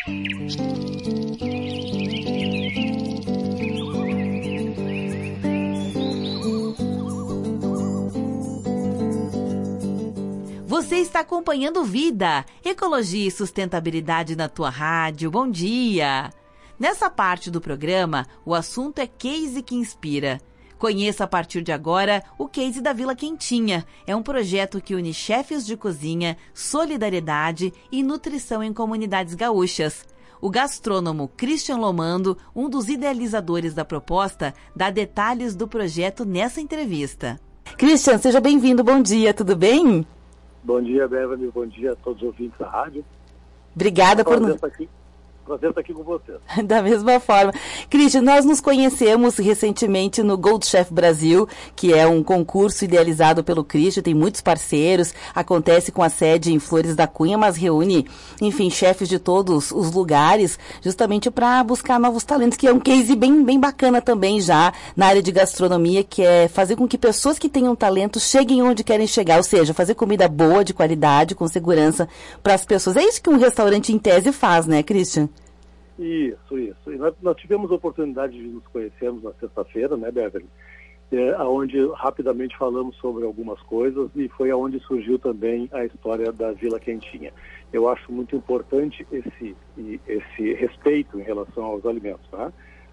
Você está acompanhando Vida, Ecologia e Sustentabilidade na tua rádio. Bom dia! Nessa parte do programa, o assunto é Case que Inspira. Conheça a partir de agora o Case da Vila Quentinha. É um projeto que une chefes de cozinha, solidariedade e nutrição em comunidades gaúchas. O gastrônomo Christian Lomando, um dos idealizadores da proposta, dá detalhes do projeto nessa entrevista. Christian, seja bem-vindo. Bom dia, tudo bem? Bom dia, Beverly. Bom dia a todos os ouvintes da rádio. Obrigada por... Prazer estar aqui com vocês. Da mesma forma. Christian, nós nos conhecemos recentemente no Gold Chef Brasil, que é um concurso idealizado pelo Christian, tem muitos parceiros, acontece com a sede em Flores da Cunha, mas reúne, enfim, chefes de todos os lugares, justamente para buscar novos talentos, que é um case bem bacana também já na área de gastronomia, que é fazer com que pessoas que tenham talento cheguem onde querem chegar, ou seja, fazer comida boa, de qualidade, com segurança para as pessoas. É isso que um restaurante em tese faz, né, Christian? Isso. E nós tivemos a oportunidade de nos conhecermos na sexta-feira, né, Beverly? Onde rapidamente falamos sobre algumas coisas e foi aonde surgiu também a história da Vila Quentinha. Eu acho muito importante esse respeito em relação aos alimentos, tá?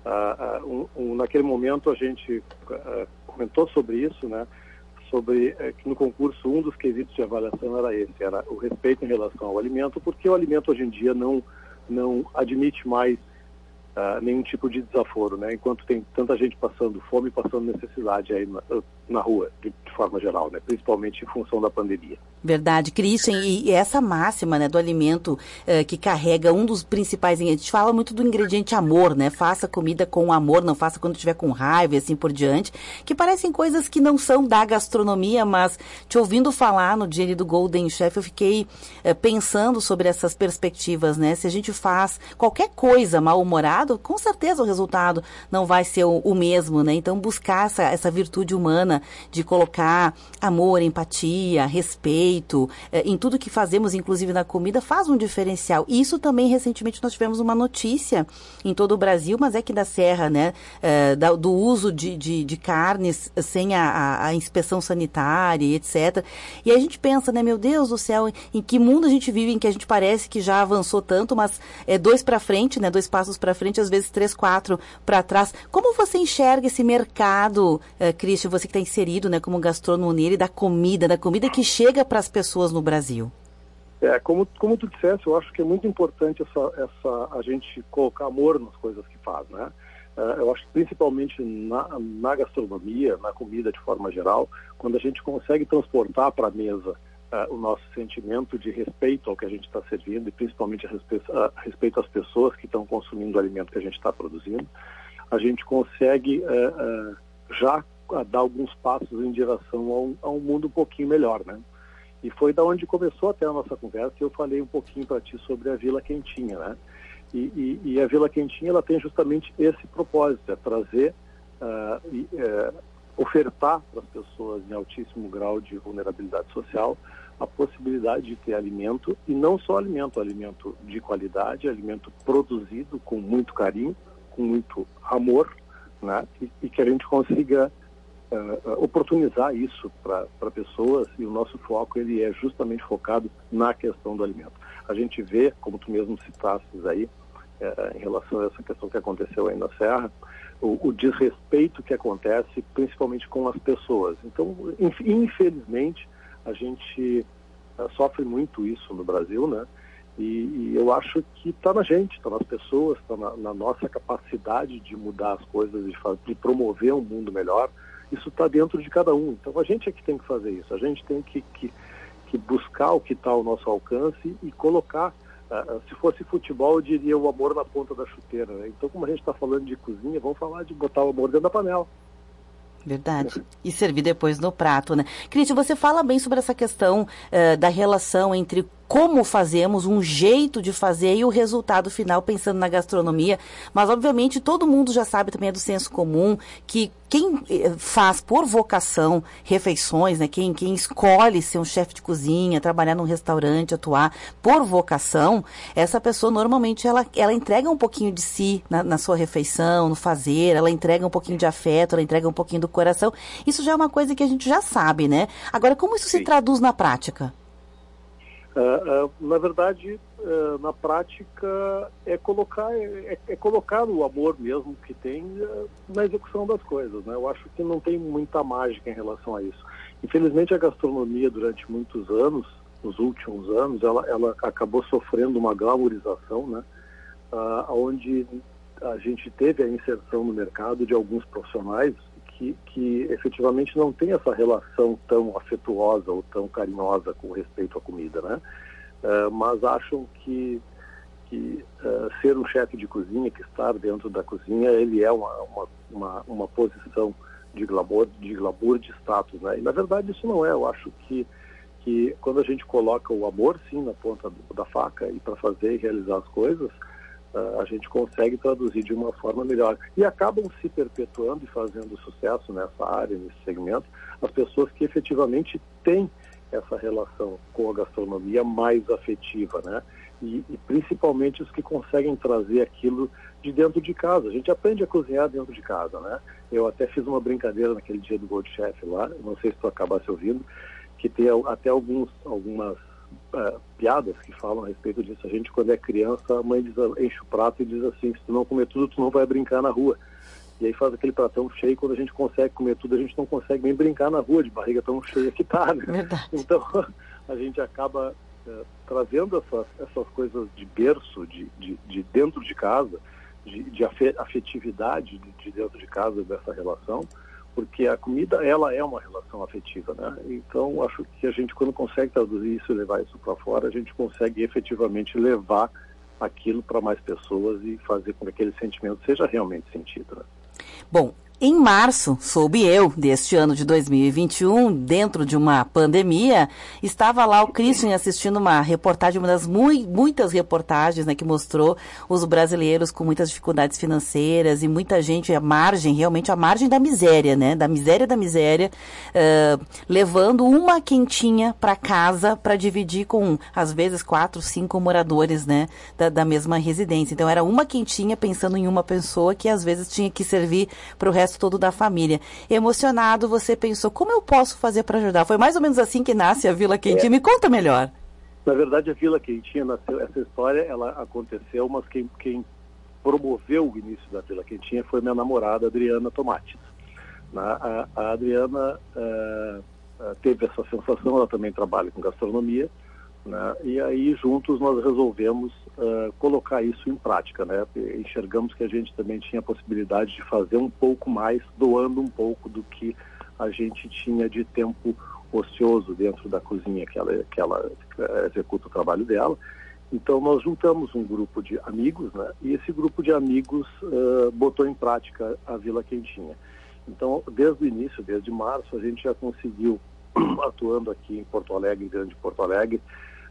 Naquele momento a gente comentou sobre isso, né? Sobre que no concurso um dos quesitos de avaliação era o respeito em relação ao alimento, porque o alimento hoje em dia não admite mais nenhum tipo de desaforo, né? Enquanto tem tanta gente passando fome, passando necessidade aí na rua, de forma geral, né? Principalmente em função da pandemia. Verdade, Christian, e essa máxima, né, do alimento que carrega um dos principais, a gente fala muito do ingrediente amor, né? Faça comida com amor, não faça quando estiver com raiva e assim por diante, que parecem coisas que não são da gastronomia, mas te ouvindo falar no dia do Golden Chef, eu fiquei pensando sobre essas perspectivas, né? Se a gente faz qualquer coisa mal-humorado, com certeza o resultado não vai ser o mesmo, né? Então buscar essa virtude humana de colocar amor, empatia, respeito, em tudo que fazemos, inclusive na comida, faz um diferencial. E isso também, recentemente, nós tivemos uma notícia em todo o Brasil, mas é que da Serra, né, do uso de carnes sem a inspeção sanitária e etc. E a gente pensa, né, meu Deus do céu, em que mundo a gente vive, em que a gente parece que já avançou tanto, mas é 2 para frente, né, 2 passos para frente, às vezes 3, 4 para trás. Como você enxerga esse mercado, Christian, você que está inserido, né, como gastrônomo nele, da comida que chega para as pessoas no Brasil? Como tu disseste, eu acho que é muito importante a gente colocar amor nas coisas que faz, né? Eu acho que principalmente na gastronomia, na comida de forma geral, quando a gente consegue transportar para a mesa o nosso sentimento de respeito ao que a gente está servindo e principalmente respeito às pessoas que estão consumindo o alimento que a gente está produzindo, a gente consegue já dar alguns passos em direção a um mundo um pouquinho melhor, né? E foi da onde começou até a nossa conversa e eu falei um pouquinho para ti sobre a Vila Quentinha, né? E a Vila Quentinha, ela tem justamente esse propósito, é trazer, ofertar para as pessoas em altíssimo grau de vulnerabilidade social a possibilidade de ter alimento, e não só alimento de qualidade, alimento produzido com muito carinho, com muito amor, né? E que a gente consiga oportunizar isso para pessoas, e o nosso foco ele é justamente focado na questão do alimento. A gente vê, como tu mesmo citastes aí, em relação a essa questão que aconteceu aí na Serra, o desrespeito que acontece principalmente com as pessoas. Então, infelizmente, a gente sofre muito isso no Brasil, né? E eu acho que está na gente, está nas pessoas, está na nossa capacidade de mudar as coisas, de promover um mundo melhor. Isso está dentro de cada um. Então a gente é que tem que fazer isso. A gente tem que buscar o que está ao nosso alcance e colocar, se fosse futebol, eu diria o amor na ponta da chuteira, né? Então, como a gente está falando de cozinha, vamos falar de botar o amor dentro da panela. Verdade. E servir depois no prato, né? Christian, você fala bem sobre essa questão da relação entre como fazemos, um jeito de fazer e o resultado final pensando na gastronomia. Mas, obviamente, todo mundo já sabe também, é do senso comum, que quem faz por vocação refeições, né, quem escolhe ser um chefe de cozinha, trabalhar num restaurante, atuar por vocação, essa pessoa normalmente ela entrega um pouquinho de si na sua refeição, no fazer, ela entrega um pouquinho de afeto, ela entrega um pouquinho do coração. Isso já é uma coisa que a gente já sabe, né? Agora, como isso se traduz na prática? Na verdade, na prática, é colocar o amor mesmo que tem na execução das coisas, né? Eu acho que não tem muita mágica em relação a isso. Infelizmente, a gastronomia, durante muitos anos, nos últimos anos, ela acabou sofrendo uma glamourização, né? Onde a gente teve a inserção no mercado de alguns profissionais que efetivamente não tem essa relação tão afetuosa ou tão carinhosa com respeito à comida, né? Mas acham que ser um chefe de cozinha, que estar dentro da cozinha, ele é uma posição de glamour, de status, né? E na verdade isso não é. Eu acho que quando a gente coloca o amor, sim, na ponta da faca e para fazer e realizar as coisas, a gente consegue traduzir de uma forma melhor. E acabam se perpetuando e fazendo sucesso nessa área, nesse segmento, as pessoas que efetivamente têm essa relação com a gastronomia mais afetiva, né? E principalmente os que conseguem trazer aquilo de dentro de casa. A gente aprende a cozinhar dentro de casa, né? Eu até fiz uma brincadeira naquele dia do Gold Chef lá, não sei se tu acabasse ouvindo, que tem até algumas piadas que falam a respeito disso. A gente, quando é criança, a mãe enche o prato e diz assim: se tu não comer tudo, tu não vai brincar na rua. E aí faz aquele pratão cheio. Quando a gente consegue comer tudo, a gente não consegue nem brincar na rua, de barriga tão cheia que tá, né? Verdade. Então a gente acaba trazendo essas coisas de berço, de dentro de casa, de afetividade de dentro de casa, dessa relação, porque a comida, ela é uma relação afetiva, né? Então, acho que a gente, quando consegue traduzir isso e levar isso para fora, a gente consegue efetivamente levar aquilo para mais pessoas e fazer com que aquele sentimento seja realmente sentido, né? Bom, em março, soube eu, deste ano de 2021, dentro de uma pandemia, estava lá o Christian assistindo uma reportagem, uma das muitas reportagens, né, que mostrou os brasileiros com muitas dificuldades financeiras e muita gente realmente à margem da miséria, né, da miséria, levando uma quentinha para casa para dividir com, às vezes, 4, 5 moradores, né, da mesma residência. Então, era uma quentinha pensando em uma pessoa que, às vezes, tinha que servir para o resto todo da família. Emocionado, você pensou, como eu posso fazer para ajudar? Foi mais ou menos assim que nasce a Vila Quentinha. Me conta melhor. Na verdade, a Vila Quentinha nasceu, essa história, ela aconteceu, mas quem promoveu o início da Vila Quentinha foi minha namorada, Adriana Tomates. A Adriana teve essa sensação, ela também trabalha com gastronomia, né? E aí juntos nós resolvemos colocar isso em prática, né? Enxergamos que a gente também tinha a possibilidade de fazer um pouco mais, doando um pouco do que a gente tinha de tempo ocioso dentro da cozinha que ela executa o trabalho dela. Então nós juntamos um grupo de amigos, né? E esse grupo de amigos botou em prática a Vila Quentinha. Então, desde o início, desde março, a gente já conseguiu, atuando aqui em Porto Alegre, Grande Porto Alegre,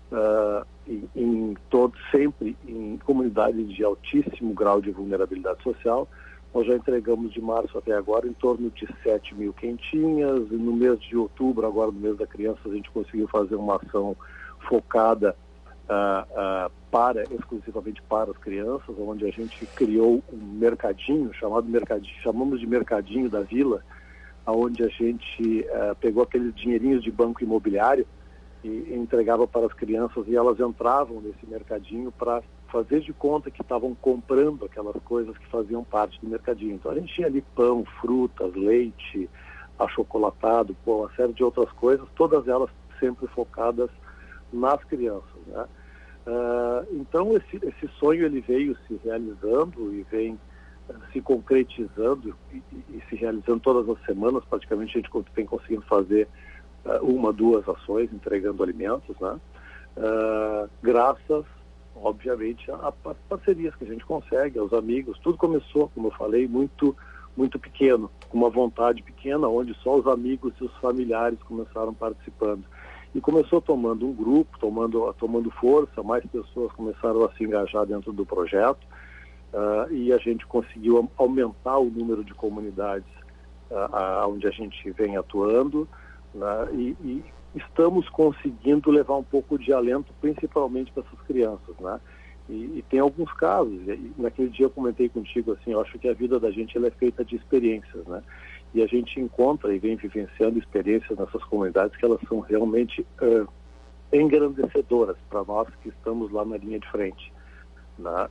sempre em comunidades de altíssimo grau de vulnerabilidade social. Nós já entregamos de março até agora em torno de 7 mil quentinhas. No mês de outubro, agora no mês da criança, a gente conseguiu fazer uma ação focada exclusivamente para as crianças, onde a gente criou um mercadinho, chamamos de Mercadinho da Vila, onde a gente pegou aqueles dinheirinhos de banco imobiliário e entregava para as crianças, e elas entravam nesse mercadinho para fazer de conta que estavam comprando aquelas coisas que faziam parte do mercadinho. Então a gente tinha ali pão, frutas, leite, achocolatado, uma série de outras coisas, todas elas sempre focadas nas crianças, né? Então esse sonho, ele veio se realizando e vem se concretizando e se realizando todas as semanas. Praticamente a gente tem conseguido fazer 1, 2 ações entregando alimentos, né? Graças, obviamente, a parcerias que a gente consegue, aos amigos. Tudo começou, como eu falei, muito, muito pequeno, com uma vontade pequena, onde só os amigos e os familiares começaram participando. E começou tomando um grupo, tomando força, mais pessoas começaram a se engajar dentro do projeto, e a gente conseguiu aumentar o número de comunidades onde a gente vem atuando, né? E estamos conseguindo levar um pouco de alento, principalmente para essas crianças, né? E tem alguns casos, e naquele dia eu comentei contigo, assim, eu acho que a vida da gente ela é feita de experiências, né? E a gente encontra e vem vivenciando experiências nessas comunidades que elas são realmente engrandecedoras para nós que estamos lá na linha de frente, né?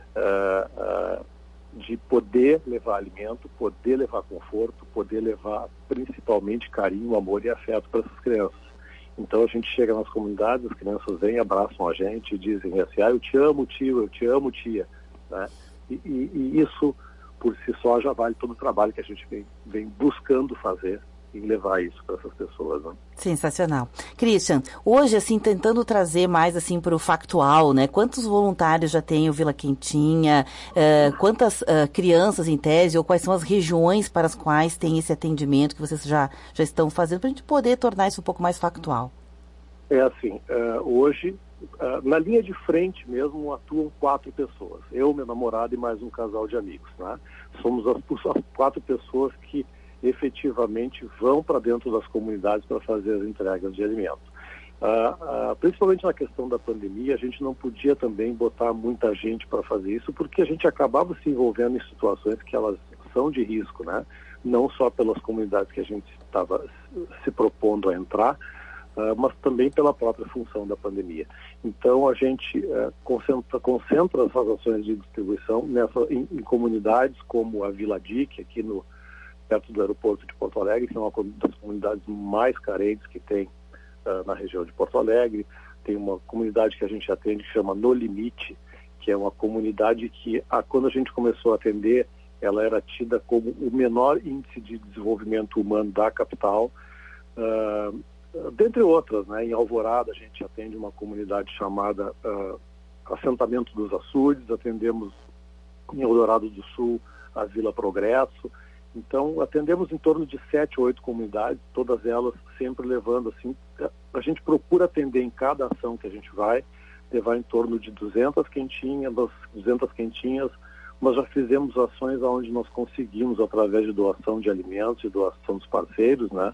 De poder levar alimento, poder levar conforto, poder levar principalmente carinho, amor e afeto para essas crianças. Então a gente chega nas comunidades, as crianças vêm, abraçam a gente, dizem assim, eu te amo tio, eu te amo tia, né? E isso por si só já vale todo o trabalho que a gente vem buscando fazer e levar isso para essas pessoas, né? Sensacional. Christian, hoje, assim, tentando trazer mais, assim, para o factual, né? Quantos voluntários já tem o Vila Quentinha? Quantas crianças, em tese, ou quais são as regiões para as quais tem esse atendimento que vocês já estão fazendo, para a gente poder tornar isso um pouco mais factual? É assim, hoje, na linha de frente mesmo, atuam 4 pessoas. Eu, meu namorado e mais um casal de amigos, né? Somos as 4 pessoas que efetivamente vão para dentro das comunidades para fazer as entregas de alimentos. Principalmente na questão da pandemia, a gente não podia também botar muita gente para fazer isso, porque a gente acabava se envolvendo em situações que elas são de risco, né? Não só pelas comunidades que a gente estava se propondo a entrar, mas também pela própria função da pandemia. Então a gente concentra essas ações de distribuição em comunidades como a Vila Dique, aqui perto do aeroporto de Porto Alegre, que é uma das comunidades mais carentes que tem na região de Porto Alegre. Tem uma comunidade que a gente atende que chama No Limite, que é uma comunidade que, quando a gente começou a atender, ela era tida como o menor índice de desenvolvimento humano da capital, dentre outras, né? Em Alvorada a gente atende uma comunidade chamada Assentamento dos Açudes, atendemos em Eldorado do Sul a Vila Progresso. Então, atendemos em torno de 7 ou 8 comunidades, todas elas sempre levando, assim, a gente procura atender em cada ação que a gente vai, levar em torno de 200 quentinhas, mas já fizemos ações onde nós conseguimos, através de doação de alimentos e doação dos parceiros, né,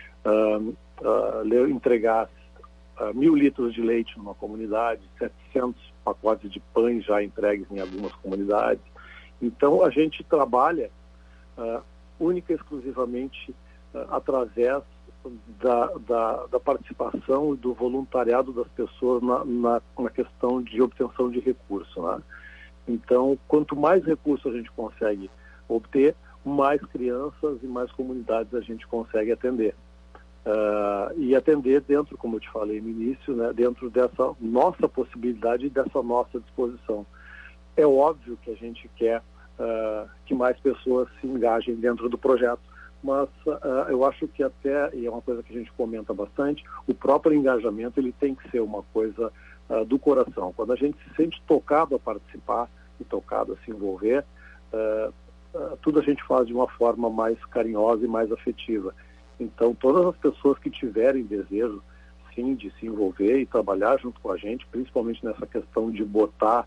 entregar 1.000 litros de leite numa comunidade, 700 pacotes de pães já entregues em algumas comunidades. Então, a gente trabalha única e exclusivamente através da participação e do voluntariado das pessoas na questão de obtenção de recurso, né? Então, quanto mais recursos a gente consegue obter, mais crianças e mais comunidades a gente consegue atender. E atender dentro, como eu te falei no início, né, dentro dessa nossa possibilidade e dessa nossa disposição. É óbvio que a gente quer que mais pessoas se engajem dentro do projeto, mas eu acho que até, e é uma coisa que a gente comenta bastante, o próprio engajamento ele tem que ser uma coisa do coração. Quando a gente se sente tocado a participar e tocado a se envolver, tudo a gente faz de uma forma mais carinhosa e mais afetiva. Então, todas as pessoas que tiverem desejo, sim, de se envolver e trabalhar junto com a gente, principalmente nessa questão de botar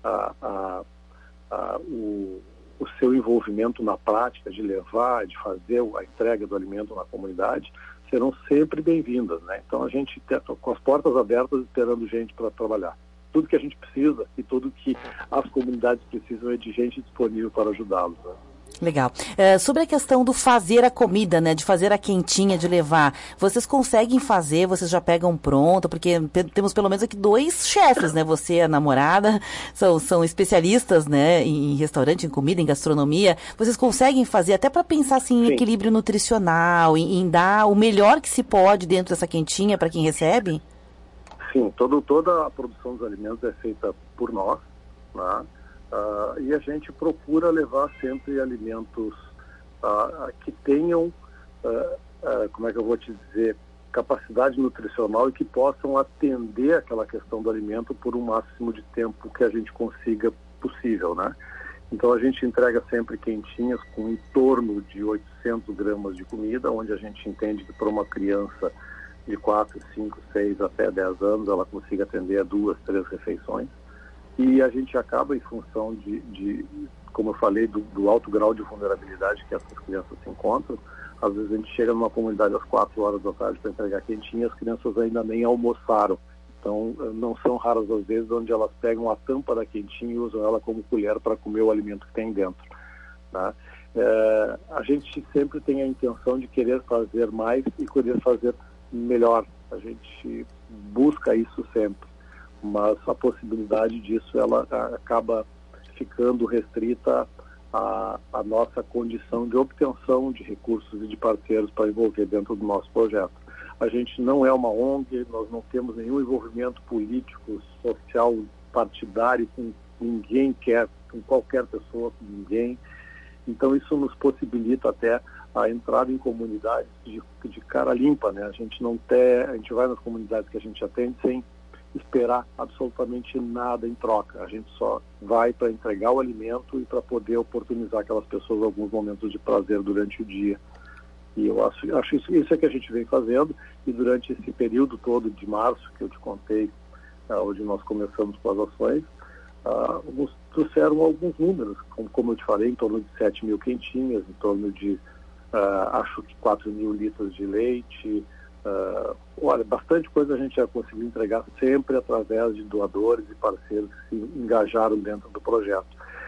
o seu envolvimento na prática, de levar, de fazer a entrega do alimento na comunidade, serão sempre bem-vindas, né? Então a gente está com as portas abertas esperando gente para trabalhar. Tudo que a gente precisa e tudo que as comunidades precisam é de gente disponível para ajudá-los, né? Legal. Sobre a questão do fazer a comida, né, de fazer a quentinha, de levar, vocês conseguem fazer, vocês já pegam pronto, porque temos pelo menos aqui 2 chefes, né, você e a namorada, são especialistas, né, em restaurante, em comida, em gastronomia, vocês conseguem fazer até para pensar assim, em equilíbrio nutricional, em dar o melhor que se pode dentro dessa quentinha para quem recebe? Sim, toda a produção dos alimentos é feita por nós, né? E a gente procura levar sempre alimentos que tenham, como é que eu vou te dizer, capacidade nutricional e que possam atender aquela questão do alimento por um máximo de tempo que a gente consiga possível, né? Então a gente entrega sempre quentinhas com em torno de 800 gramas de comida, onde a gente entende que para uma criança de 4, 5, 6 até 10 anos, ela consiga atender a 2, 3 refeições. E a gente acaba, em função como eu falei, do alto grau de vulnerabilidade que essas crianças se encontram. Às vezes a gente chega numa comunidade às 4 horas da tarde para entregar quentinha, as crianças ainda nem almoçaram. Então, não são raras as vezes onde elas pegam a tampa da quentinha e usam ela como colher para comer o alimento que tem dentro, né? A gente sempre tem a intenção de querer fazer mais e querer fazer melhor. A gente busca isso sempre, mas a possibilidade disso ela acaba ficando restrita à nossa condição de obtenção de recursos e de parceiros para envolver dentro do nosso projeto. A gente não é uma ONG, nós não temos nenhum envolvimento político, social, partidário com ninguém com qualquer pessoa, com ninguém. Então isso nos possibilita até a entrada em comunidades de cara limpa, né? A gente vai nas comunidades que a gente atende sem esperar absolutamente nada em troca. A gente só vai para entregar o alimento e para poder oportunizar aquelas pessoas alguns momentos de prazer durante o dia. E eu acho isso é que a gente vem fazendo, e durante esse período todo de março, que eu te contei, onde nós começamos com as ações, nos trouxeram alguns números, como eu te falei, em torno de 7 mil quentinhas, em torno de, acho que 4 mil litros de leite. Olha, bastante coisa a gente já conseguiu entregar sempre através de doadores e parceiros que se engajaram dentro do projeto.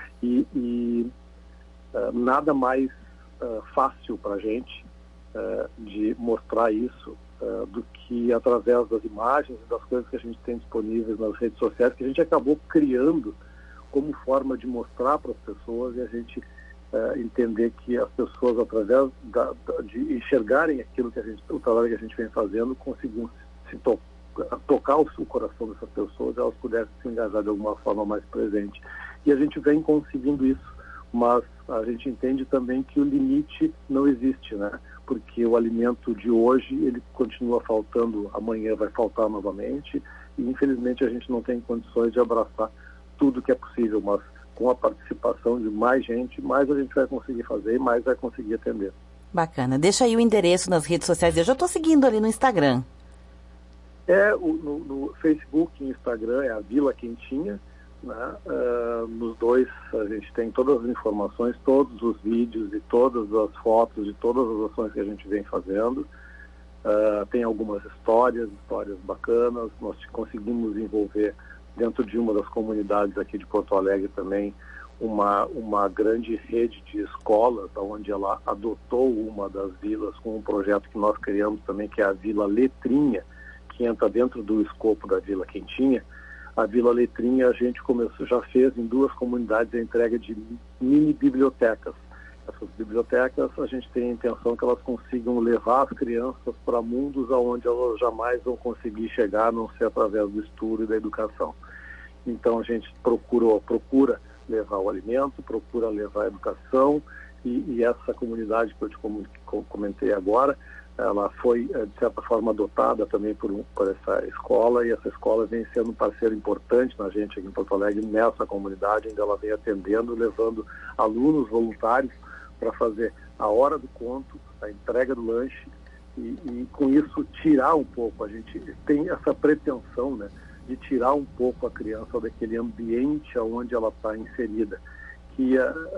E nada mais fácil para a gente de mostrar isso do que através das imagens e das coisas que a gente tem disponíveis nas redes sociais, que a gente acabou criando como forma de mostrar para as pessoas e a gente entender que as pessoas, através de enxergarem aquilo o trabalho que a gente vem fazendo, conseguiam tocar o coração dessas pessoas, elas pudessem se engajar de alguma forma mais presente. E a gente vem conseguindo isso, mas a gente entende também que o limite não existe, né? Porque o alimento de hoje, ele continua faltando, amanhã vai faltar novamente, e infelizmente a gente não tem condições de abraçar tudo que é possível, mas com a participação de mais gente, mais a gente vai conseguir fazer e mais vai conseguir atender. Bacana. Deixa aí o endereço nas redes sociais. Eu já estou seguindo ali no Instagram. No Facebook e Instagram é a Vila Quentinha, né? Nos dois a gente tem todas as informações, todos os vídeos e todas as fotos de todas as ações que a gente vem fazendo. Tem algumas histórias bacanas. Nós conseguimos envolver dentro de uma das comunidades aqui de Porto Alegre também uma grande rede de escolas, onde ela adotou uma das vilas com um projeto que nós criamos também, que é a Vila Letrinha, que entra dentro do escopo da Vila Quentinha. A Vila Letrinha a gente já fez em 2 comunidades a entrega de mini bibliotecas. Essas bibliotecas a gente tem a intenção que elas consigam levar as crianças para mundos onde elas jamais vão conseguir chegar, a não ser através do estudo e da educação. Então a gente procura levar o alimento, procura levar a educação, e essa comunidade que eu te comentei agora, ela foi, de certa forma, adotada também por essa escola, e essa escola vem sendo um parceiro importante na gente aqui em Porto Alegre, nessa comunidade, onde ela vem atendendo, levando alunos voluntários para fazer a hora do conto, a entrega do lanche, e com isso tirar um pouco, a gente tem essa pretensão, né, de tirar um pouco a criança daquele ambiente onde ela está inserida, que,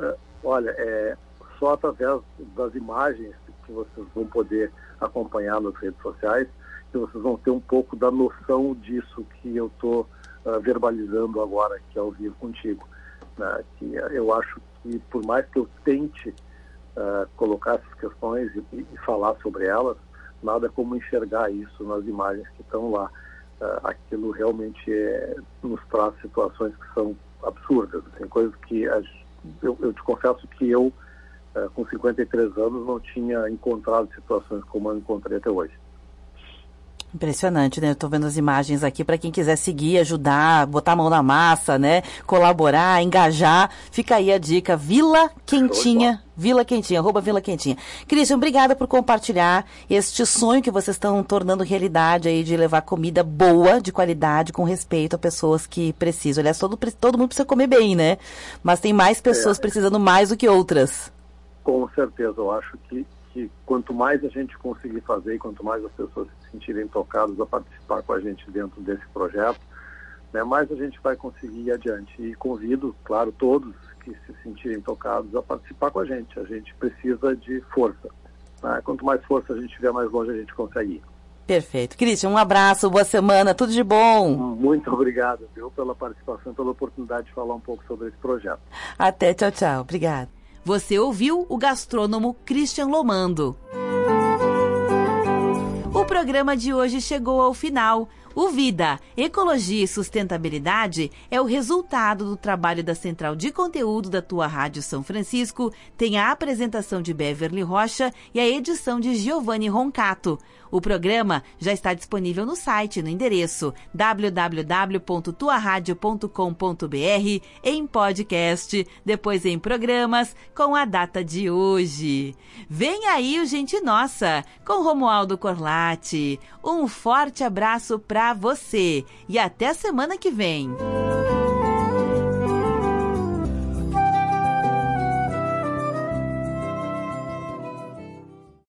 só através das imagens que vocês vão poder acompanhar nas redes sociais, que vocês vão ter um pouco da noção disso que eu estou verbalizando agora aqui ao vivo contigo, né? Que eu acho que, por mais que eu tente colocar essas questões e falar sobre elas, nada como enxergar isso nas imagens que estão lá. Aquilo realmente nos traz situações que são absurdas, assim, coisas que eu te confesso que eu, com 53 anos, não tinha encontrado situações como eu encontrei até hoje. Impressionante, né? Eu tô vendo as imagens aqui para quem quiser seguir, ajudar, botar a mão na massa, né? Colaborar, engajar. Fica aí a dica, Vila Quentinha, @Vila Quentinha. Christian, obrigada por compartilhar este sonho que vocês estão tornando realidade aí, de levar comida boa, de qualidade, com respeito a pessoas que precisam. Aliás, todo mundo precisa comer bem, né? Mas tem mais pessoas precisando mais do que outras. Com certeza, eu acho que que quanto mais a gente conseguir fazer e quanto mais as pessoas se sentirem tocadas a participar com a gente dentro desse projeto, né, mais a gente vai conseguir ir adiante. E convido, claro, todos que se sentirem tocados a participar com a gente. A gente precisa de força, né? Quanto mais força a gente tiver, mais longe a gente consegue ir. Perfeito. Christian, um abraço, boa semana, tudo de bom. Muito obrigado, viu, pela participação, pela oportunidade de falar um pouco sobre esse projeto. Até, tchau, tchau. Obrigada. Você ouviu o gastrônomo Christian Lomando. O programa de hoje chegou ao final. O Vida, Ecologia e Sustentabilidade é o resultado do trabalho da Central de Conteúdo da tua Rádio São Francisco, tem a apresentação de Beverly Rocha e a edição de Giovanni Roncato. O programa já está disponível no site, no endereço www.tuaradio.com.br, em podcast, depois em programas, com a data de hoje. Vem aí o Gente Nossa, com Romualdo Corlatti. Um forte abraço para você e até semana que vem.